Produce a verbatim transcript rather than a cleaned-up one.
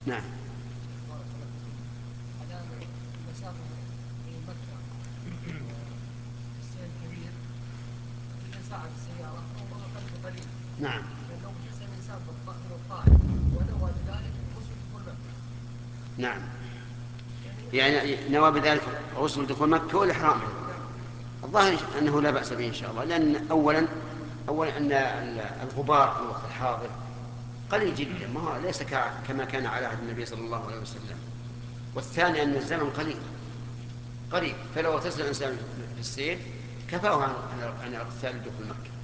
نعم. الآن المسافة بين مكة والسيل كبير، إذا ساعد السيارة أو أقل قليل. نعم. لأنه بالنسبة للإنسان من الطائف ونوى بذلك غسل دخول مكة. نعم. يعني يعني نوى بذلك غسل دخول مكة والإحرام به. نعم. الظاهر أنه لا بأس به إن شاء الله، لأن أولا أولا أن الغبار في الوقت الحاضر قليل جدا، ما هو ليس كما كان على عهد النبي صلى الله عليه وسلم. والثاني أن الزمن قليل قريب، فلو اغتسل الإنسان في السير كفاه عن عن الاغتسال دخول مكة.